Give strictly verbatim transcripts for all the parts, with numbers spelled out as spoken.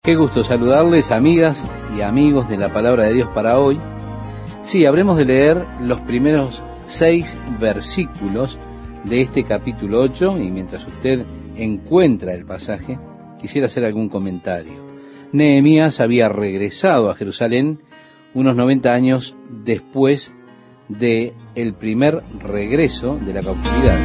Qué gusto saludarles, amigas y amigos de la Palabra de Dios para hoy. Sí, habremos de leer los primeros seis versículos de este capítulo ocho, y mientras usted encuentra el pasaje, quisiera hacer algún comentario. Nehemías había regresado a Jerusalén unos noventa años después de el primer regreso de la cautividad.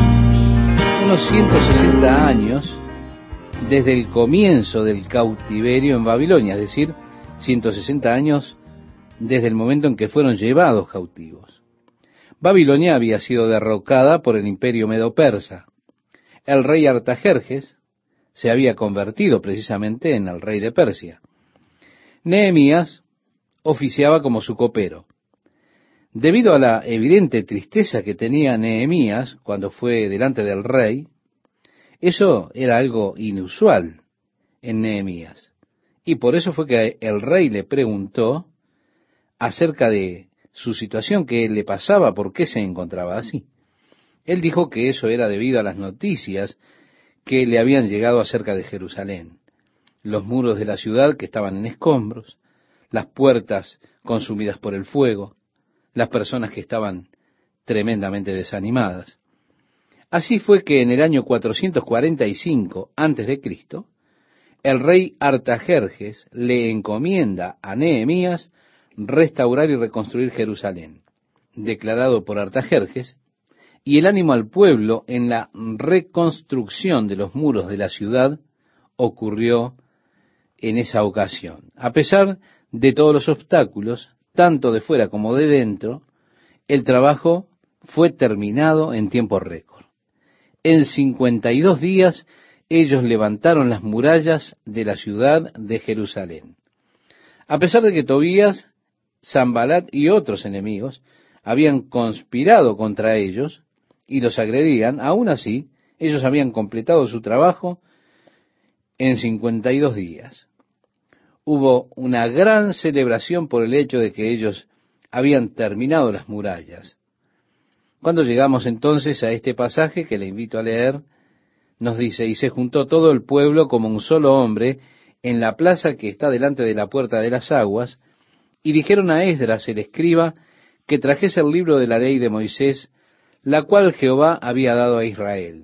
Unos ciento sesenta años desde el comienzo del cautiverio en Babilonia, es decir, ciento sesenta años desde el momento en que fueron llevados cautivos. Babilonia había sido derrocada por el imperio medo-persa. El rey Artajerjes se había convertido precisamente en el rey de Persia. Nehemías oficiaba como su copero. Debido a la evidente tristeza que tenía Nehemías cuando fue delante del rey, eso era algo inusual en Nehemías. Y por eso fue que el rey le preguntó acerca de su situación, qué le pasaba, por qué se encontraba así. Él dijo que eso era debido a las noticias que le habían llegado acerca de Jerusalén. Los muros de la ciudad que estaban en escombros, las puertas consumidas por el fuego, las personas que estaban tremendamente desanimadas. Así fue que en el año cuatrocientos cuarenta y cinco antes de Cristo, el rey Artajerjes le encomienda a Nehemías restaurar y reconstruir Jerusalén, declarado por Artajerjes, y el ánimo al pueblo en la reconstrucción de los muros de la ciudad ocurrió en esa ocasión. A pesar de todos los obstáculos, tanto de fuera como de dentro, el trabajo fue terminado en tiempo récord. En cincuenta y dos días ellos levantaron las murallas de la ciudad de Jerusalén. A pesar de que Tobías, Sanbalat y otros enemigos habían conspirado contra ellos y los agredían, aún así ellos habían completado su trabajo en cincuenta y dos días. Hubo una gran celebración por el hecho de que ellos habían terminado las murallas. Cuando llegamos entonces a este pasaje que le invito a leer, nos dice: y se juntó todo el pueblo como un solo hombre en la plaza que está delante de la puerta de las aguas, y dijeron a Esdras el escriba que trajese el libro de la ley de Moisés, la cual Jehová había dado a Israel.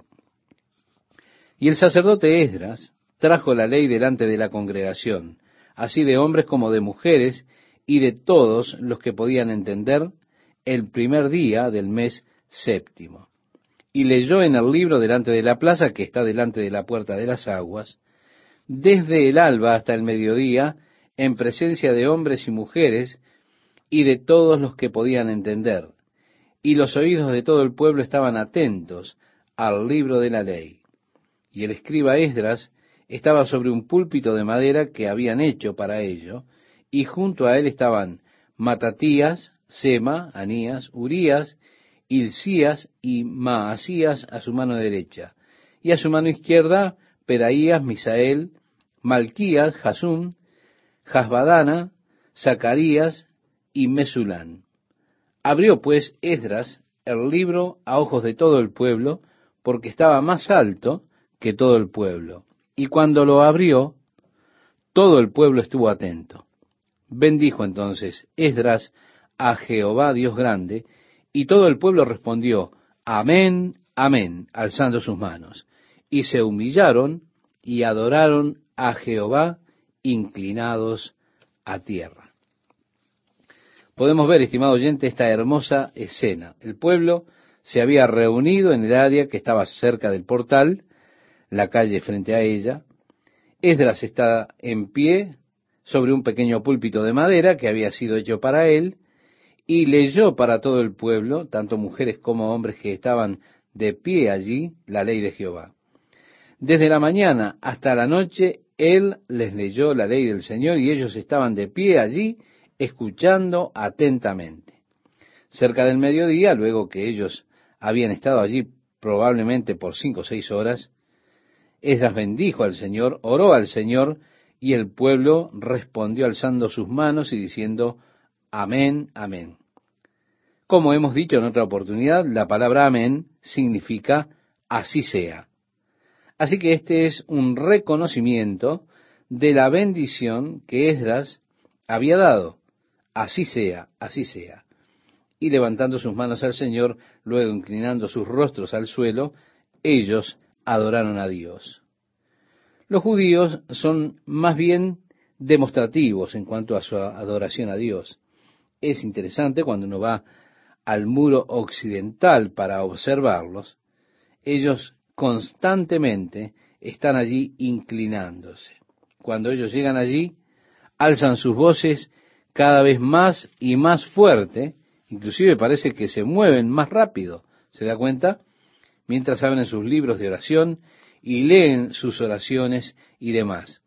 Y el sacerdote Esdras trajo la ley delante de la congregación, así de hombres como de mujeres, y de todos los que podían entender, el primer día del mes séptimo. Y leyó en el libro delante de la plaza que está delante de la puerta de las aguas, desde el alba hasta el mediodía, en presencia de hombres y mujeres, y de todos los que podían entender. Y los oídos de todo el pueblo estaban atentos al libro de la ley. Y el escriba Esdras estaba sobre un púlpito de madera que habían hecho para ello, y junto a él estaban Matatías, Sema, Anías, Urías, Hilcías y Maasías a su mano derecha, y a su mano izquierda Peraías, Misael, Malquías, Jasum, Jasbadana, Zacarías y Mesulán. Abrió pues Esdras el libro a ojos de todo el pueblo, porque estaba más alto que todo el pueblo. Y cuando lo abrió, todo el pueblo estuvo atento. Bendijo entonces Esdras a Jehová Dios grande, y todo el pueblo respondió: Amén, amén, alzando sus manos. Y se humillaron y adoraron a Jehová, inclinados a tierra. Podemos ver, estimado oyente, esta hermosa escena. El pueblo se había reunido en el área que estaba cerca del portal, la calle frente a ella. Esdras está en pie sobre un pequeño púlpito de madera que había sido hecho para él, y leyó para todo el pueblo, tanto mujeres como hombres que estaban de pie allí, la ley de Jehová. Desde la mañana hasta la noche, él les leyó la ley del Señor, y ellos estaban de pie allí, escuchando atentamente. Cerca del mediodía, luego que ellos habían estado allí probablemente por cinco o seis horas, Esdras bendijo al Señor, oró al Señor, y el pueblo respondió alzando sus manos y diciendo: Amén, amén. Como hemos dicho en otra oportunidad, la palabra amén significa así sea. Así que este es un reconocimiento de la bendición que Esdras había dado. Así sea, así sea. Y levantando sus manos al Señor, luego inclinando sus rostros al suelo, ellos adoraron a Dios. Los judíos son más bien demostrativos en cuanto a su adoración a Dios. Es interesante cuando uno va al muro occidental para observarlos, ellos constantemente están allí inclinándose. Cuando ellos llegan allí, alzan sus voces cada vez más y más fuerte, inclusive parece que se mueven más rápido, ¿se da cuenta? Mientras abren sus libros de oración y leen sus oraciones y demás.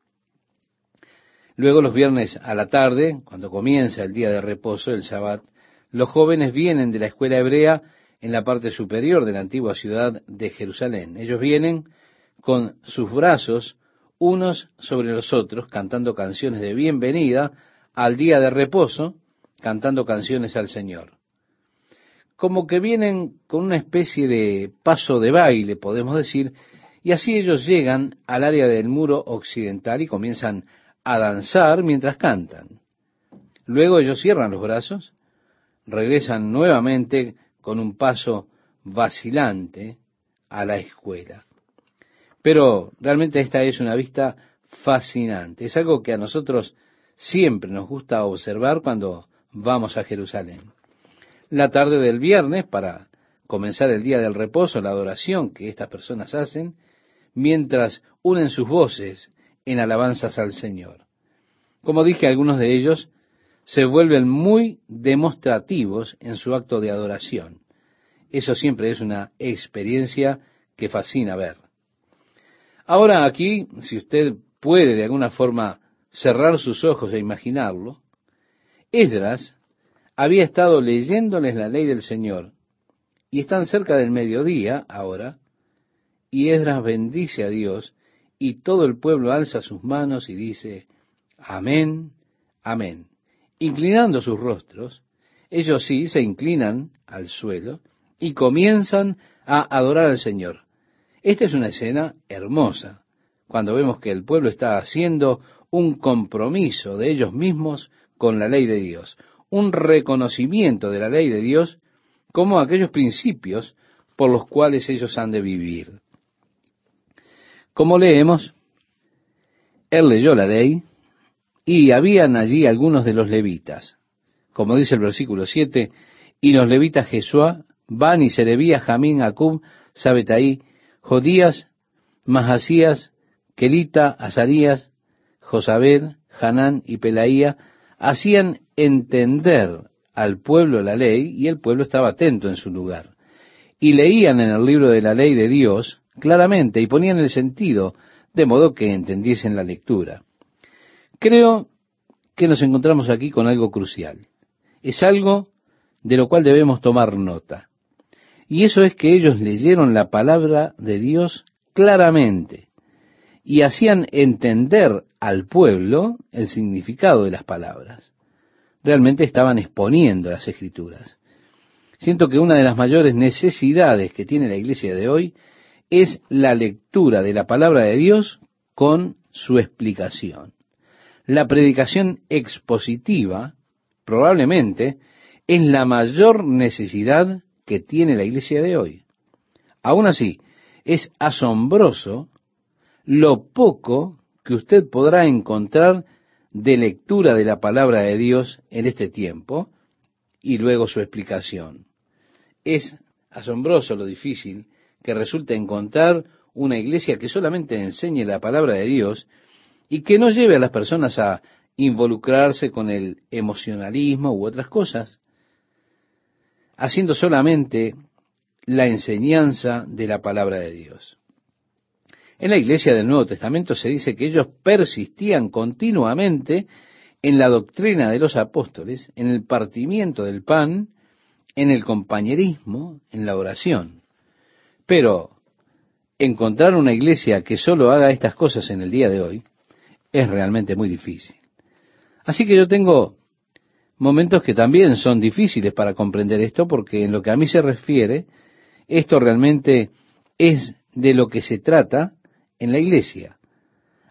Luego los viernes a la tarde, cuando comienza el día de reposo, el Shabbat, los jóvenes vienen de la escuela hebrea en la parte superior de la antigua ciudad de Jerusalén. Ellos vienen con sus brazos unos sobre los otros, cantando canciones de bienvenida al día de reposo, cantando canciones al Señor. Como que vienen con una especie de paso de baile, podemos decir, y así ellos llegan al área del muro occidental y comienzan a danzar mientras cantan. Luego ellos cierran los brazos, regresan nuevamente con un paso vacilante a la escuela. Pero realmente esta es una vista fascinante. Es algo que a nosotros siempre nos gusta observar cuando vamos a Jerusalén. La tarde del viernes, para comenzar el día del reposo, la adoración que estas personas hacen, mientras unen sus voces en alabanzas al Señor. Como dije, algunos de ellos se vuelven muy demostrativos en su acto de adoración. Eso siempre es una experiencia que fascina ver. Ahora aquí, si usted puede de alguna forma cerrar sus ojos e imaginarlo, Esdras había estado leyéndoles la ley del Señor, y están cerca del mediodía ahora, y Esdras bendice a Dios, y todo el pueblo alza sus manos y dice, amén, amén. Inclinando sus rostros, ellos sí se inclinan al suelo y comienzan a adorar al Señor. Esta es una escena hermosa, cuando vemos que el pueblo está haciendo un compromiso de ellos mismos con la ley de Dios, un reconocimiento de la ley de Dios como aquellos principios por los cuales ellos han de vivir. Como leemos, él leyó la ley y habían allí algunos de los levitas, como dice el versículo siete, y los levitas Jesuá, Bani, Serebías, Jamín, Acub, Sabetaí, Jodías, Mahasías, Kelita, Azarías, Josabed, Hanán y Pelaía, hacían entender al pueblo la ley, y el pueblo estaba atento en su lugar. Y leían en el libro de la ley de Dios claramente, y ponían el sentido, de modo que entendiesen la lectura. Creo que nos encontramos aquí con algo crucial. Es algo de lo cual debemos tomar nota. Y eso es que ellos leyeron la palabra de Dios claramente, y hacían entender al pueblo el significado de las palabras. Realmente estaban exponiendo las Escrituras. Siento que una de las mayores necesidades que tiene la iglesia de hoy es la lectura de la palabra de Dios con su explicación. La predicación expositiva probablemente es la mayor necesidad que tiene la iglesia de hoy. Aún así, es asombroso lo poco que usted podrá encontrar de lectura de la palabra de Dios en este tiempo y luego su explicación. Es asombroso lo difícil que resulta encontrar una iglesia que solamente enseñe la palabra de Dios y que no lleve a las personas a involucrarse con el emocionalismo u otras cosas, haciendo solamente la enseñanza de la palabra de Dios. En la iglesia del Nuevo Testamento se dice que ellos persistían continuamente en la doctrina de los apóstoles, en el partimiento del pan, en el compañerismo, en la oración. Pero encontrar una iglesia que solo haga estas cosas en el día de hoy es realmente muy difícil. Así que yo tengo momentos que también son difíciles para comprender esto, porque en lo que a mí se refiere, esto realmente es de lo que se trata en la iglesia.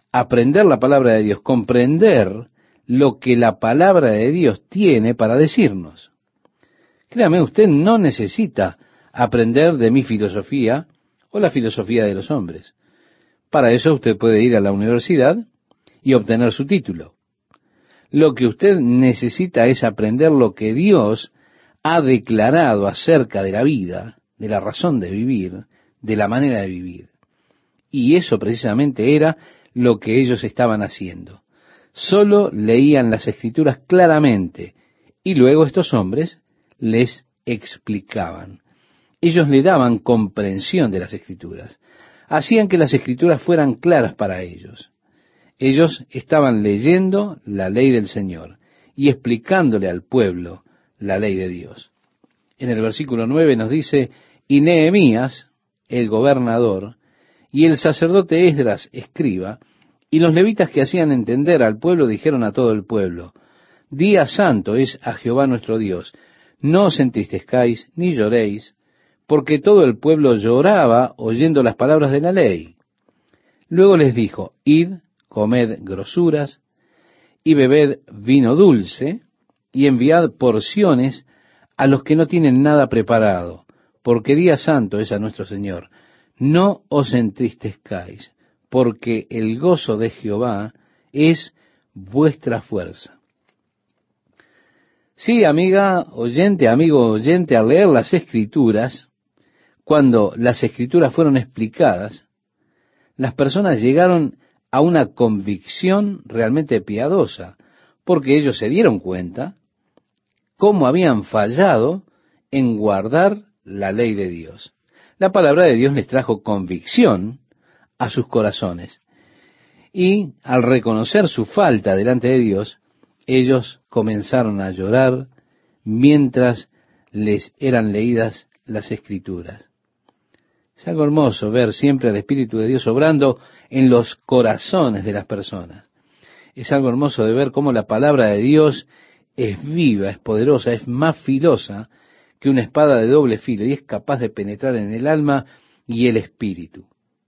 aprender la palabra de Dios, comprender lo que la palabra de Dios tiene para decirnos. Créame, usted no necesita aprender de mi filosofía o la filosofía de los hombres. Para eso usted puede ir a la universidad y obtener su título. Lo que usted necesita es aprender lo que Dios ha declarado acerca de la vida, de la razón de vivir, de la manera de vivir. Y eso precisamente era lo que ellos estaban haciendo. Solo leían las Escrituras claramente y luego estos hombres les explicaban. Ellos le daban comprensión de las Escrituras. Hacían que las Escrituras fueran claras para ellos. Ellos estaban leyendo la ley del Señor y explicándole al pueblo la ley de Dios. En el versículo nueve nos dice, y Nehemías, el gobernador, y el sacerdote Esdras, escriba, y los levitas que hacían entender al pueblo dijeron a todo el pueblo, día santo es a Jehová nuestro Dios, no os entristezcáis ni lloréis, porque todo el pueblo lloraba oyendo las palabras de la ley. Luego les dijo, id, comed grosuras, y bebed vino dulce, y enviad porciones a los que no tienen nada preparado, porque día santo es a nuestro Señor. No os entristezcáis, porque el gozo de Jehová es vuestra fuerza. Sí, amiga oyente, amigo oyente, al leer las Escrituras, cuando las Escrituras fueron explicadas, las personas llegaron a una convicción realmente piadosa, porque ellos se dieron cuenta cómo habían fallado en guardar la ley de Dios. La palabra de Dios les trajo convicción a sus corazones. Y al reconocer su falta delante de Dios, ellos comenzaron a llorar mientras les eran leídas las Escrituras. Es algo hermoso ver siempre al Espíritu de Dios obrando en los corazones de las personas. Es algo hermoso de ver cómo la palabra de Dios es viva, es poderosa, es más filosa que una espada de doble filo y es capaz de penetrar en el alma y el espíritu.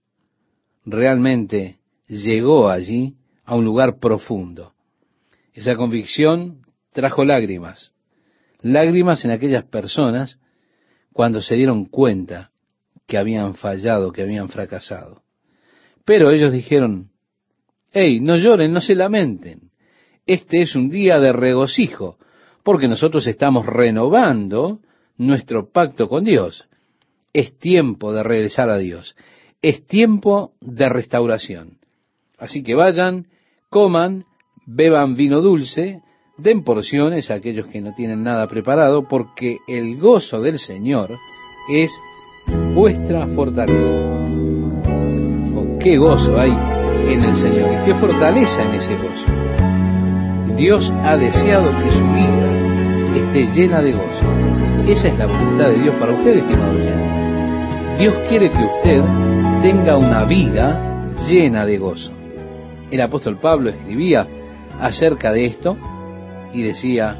Realmente llegó allí a un lugar profundo. Esa convicción trajo lágrimas, lágrimas en aquellas personas cuando se dieron cuenta que habían fallado, que habían fracasado. Pero ellos dijeron, hey, no lloren, no se lamenten. Este es un día de regocijo, porque nosotros estamos renovando nuestro pacto con Dios. Es tiempo de regresar a Dios. Es tiempo de restauración. Así que vayan, coman, beban vino dulce, den porciones a aquellos que no tienen nada preparado, porque el gozo del Señor es vuestra fortaleza. Oh, qué gozo hay en el Señor y qué fortaleza en ese gozo. Dios ha deseado que su vida esté llena de gozo. Esa es la voluntad de Dios para usted, estimado oyente. Dios quiere que usted tenga una vida llena de gozo. El apóstol Pablo escribía acerca de esto y decía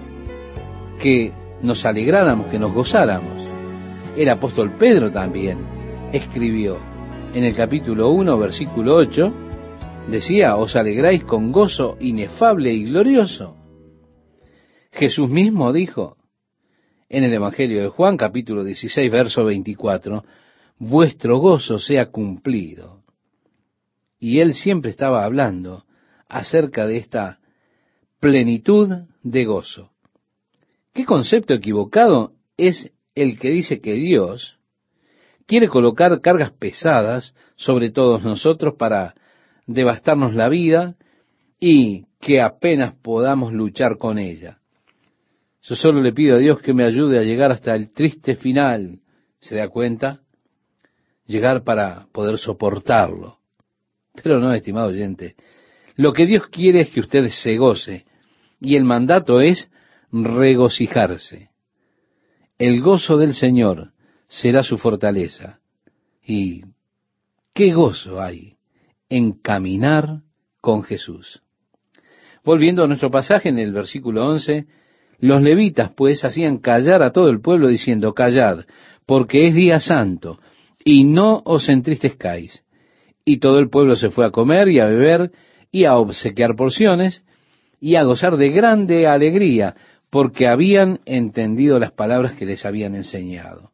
que nos alegráramos, que nos gozáramos. El apóstol Pedro también escribió en el capítulo uno, versículo ocho, decía, os alegráis con gozo inefable y glorioso. Jesús mismo dijo en el Evangelio de Juan, capítulo dieciséis, verso veinticuatro, vuestro gozo sea cumplido. Y él siempre estaba hablando acerca de esta plenitud de gozo. ¿Qué concepto equivocado es el que dice que Dios quiere colocar cargas pesadas sobre todos nosotros para devastarnos la vida y que apenas podamos luchar con ella? Yo solo le pido a Dios que me ayude a llegar hasta el triste final, ¿se da cuenta? Llegar para poder soportarlo. Pero no, estimado oyente, lo que Dios quiere es que usted se goce, y el mandato es regocijarse. El gozo del Señor será su fortaleza. Y qué gozo hay en caminar con Jesús. Volviendo a nuestro pasaje en el versículo once, los levitas pues hacían callar a todo el pueblo diciendo, callad, porque es día santo, y no os entristezcáis. Y todo el pueblo se fue a comer y a beber y a obsequiar porciones y a gozar de grande alegría, porque habían entendido las palabras que les habían enseñado.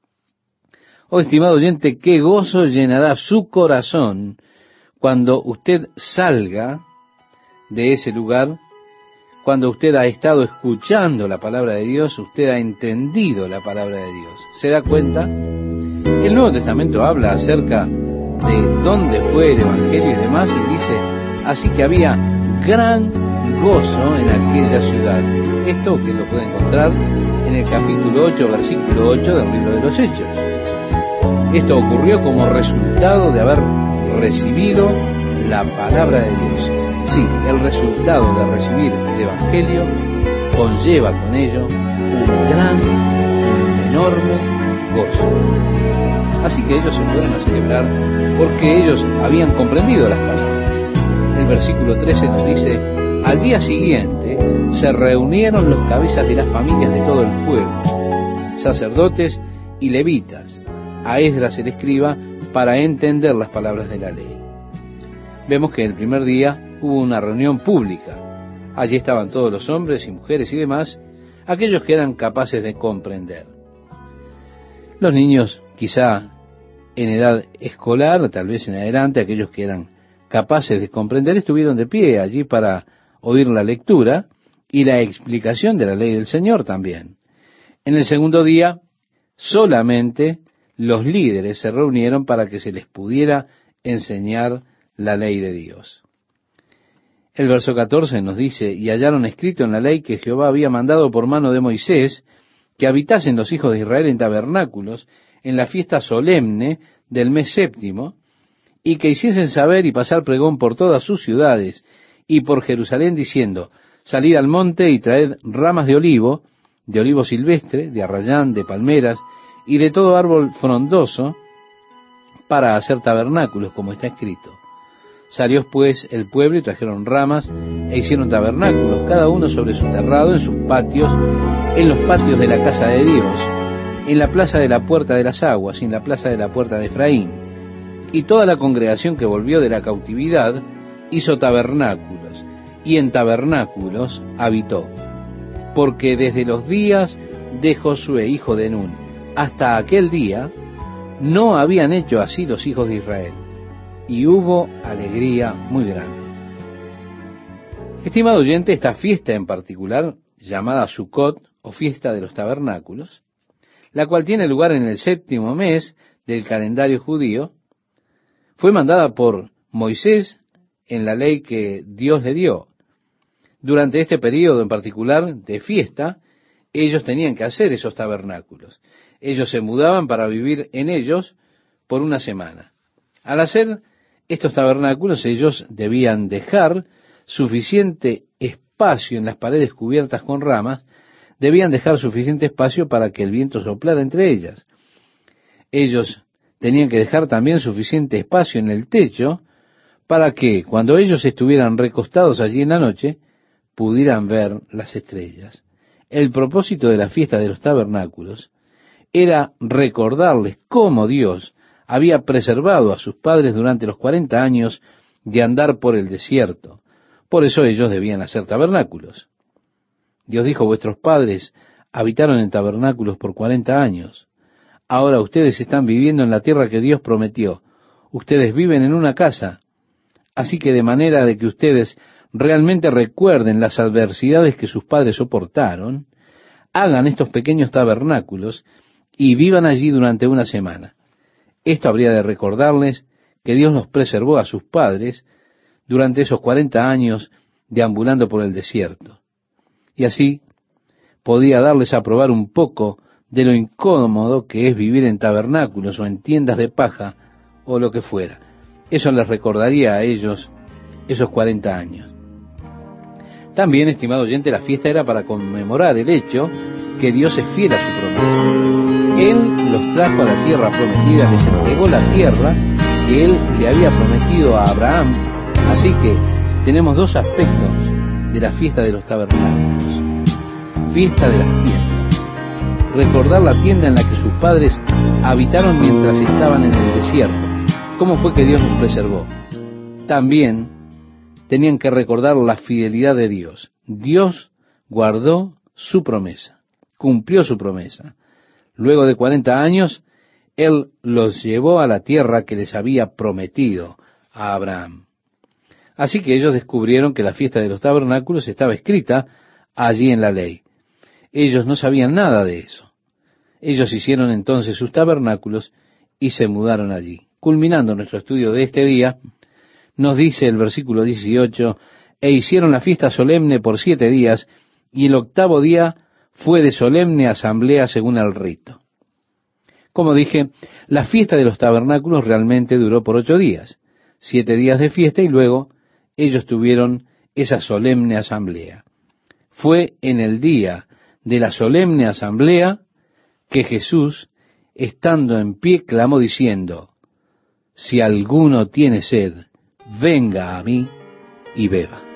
Oh, estimado oyente, qué gozo llenará su corazón cuando usted salga de ese lugar, cuando usted ha estado escuchando la palabra de Dios, usted ha entendido la palabra de Dios. ¿Se da cuenta? El Nuevo Testamento habla acerca de dónde fue el Evangelio y demás, y dice, así que había gran gozo en aquella ciudad. Esto que lo puede encontrar en el capítulo ocho, versículo ocho del libro de los Hechos. Esto ocurrió como resultado de haber recibido la palabra de Dios. Sí, el resultado de recibir el Evangelio conlleva con ello un gran, un enorme gozo. Así que ellos se fueron a celebrar porque ellos habían comprendido las palabras. El versículo trece nos dice, al día siguiente se reunieron los cabezas de las familias de todo el pueblo, sacerdotes y levitas, a Esdras el escriba, para entender las palabras de la ley. Vemos que el primer día hubo una reunión pública. Allí estaban todos los hombres y mujeres y demás, aquellos que eran capaces de comprender. Los niños, quizá en edad escolar, tal vez en adelante, aquellos que eran capaces de comprender, estuvieron de pie allí para oír la lectura y la explicación de la ley del Señor también. En el segundo día, solamente los líderes se reunieron para que se les pudiera enseñar la ley de Dios. El verso catorce nos dice, y hallaron escrito en la ley que Jehová había mandado por mano de Moisés que habitasen los hijos de Israel en tabernáculos en la fiesta solemne del mes séptimo, y que hiciesen saber y pasar pregón por todas sus ciudades y por Jerusalén, diciendo, salid al monte y traed ramas de olivo, de olivo silvestre, de arrayán, de palmeras, y de todo árbol frondoso, para hacer tabernáculos, como está escrito. Salió pues el pueblo y trajeron ramas, e hicieron tabernáculos, cada uno sobre su terrado, en sus patios, en los patios de la casa de Dios, en la plaza de la puerta de las aguas, y en la plaza de la puerta de Efraín. Y toda la congregación que volvió de la cautividad hizo tabernáculos, y en tabernáculos habitó. Porque desde los días de Josué, hijo de Nun, hasta aquel día, no habían hecho así los hijos de Israel, y hubo alegría muy grande. Estimado oyente, esta fiesta en particular, llamada Sukkot, o fiesta de los tabernáculos, la cual tiene lugar en el séptimo mes del calendario judío, fue mandada por Moisés en la ley que Dios le dio. Durante este periodo en particular de fiesta, ellos tenían que hacer esos tabernáculos. Ellos se mudaban para vivir en ellos por una semana. Al hacer estos tabernáculos, ellos debían dejar suficiente espacio en las paredes cubiertas con ramas, debían dejar suficiente espacio para que el viento soplara entre ellas. Ellos tenían que dejar también suficiente espacio en el techo para que, cuando ellos estuvieran recostados allí en la noche, pudieran ver las estrellas. El propósito de la fiesta de los tabernáculos era recordarles cómo Dios había preservado a sus padres durante los cuarenta años de andar por el desierto. Por eso ellos debían hacer tabernáculos. Dios dijo, vuestros padres habitaron en tabernáculos por cuarenta años. Ahora ustedes están viviendo en la tierra que Dios prometió. Ustedes viven en una casa. Así que de manera de que ustedes realmente recuerden las adversidades que sus padres soportaron, hagan estos pequeños tabernáculos y vivan allí durante una semana. Esto habría de recordarles que Dios los preservó a sus padres durante esos cuarenta años deambulando por el desierto. Y así podía darles a probar un poco de lo incómodo que es vivir en tabernáculos o en tiendas de paja o lo que fuera. Eso les recordaría a ellos esos cuarenta años. También, estimado oyente, la fiesta era para conmemorar el hecho que Dios es fiel a su promesa. Él los trajo a la tierra prometida, les entregó la tierra que Él le había prometido a Abraham. Así que tenemos dos aspectos de la fiesta de los tabernáculos. Fiesta de las tiendas. Recordar la tienda en la que sus padres habitaron mientras estaban en el desierto. ¿Cómo fue que Dios los preservó? También tenían que recordar la fidelidad de Dios. Dios guardó su promesa, cumplió su promesa. Luego de cuarenta años, Él los llevó a la tierra que les había prometido a Abraham. Así que ellos descubrieron que la fiesta de los tabernáculos estaba escrita allí en la ley. Ellos no sabían nada de eso. Ellos hicieron entonces sus tabernáculos y se mudaron allí. Culminando nuestro estudio de este día, nos dice el versículo dieciocho, e hicieron la fiesta solemne por siete días, y el octavo día fue de solemne asamblea según el rito. Como dije, la fiesta de los tabernáculos realmente duró por ocho días, siete días de fiesta, y luego ellos tuvieron esa solemne asamblea. Fue en el día de la solemne asamblea que Jesús, estando en pie, clamó diciendo, si alguno tiene sed, venga a mí y beba.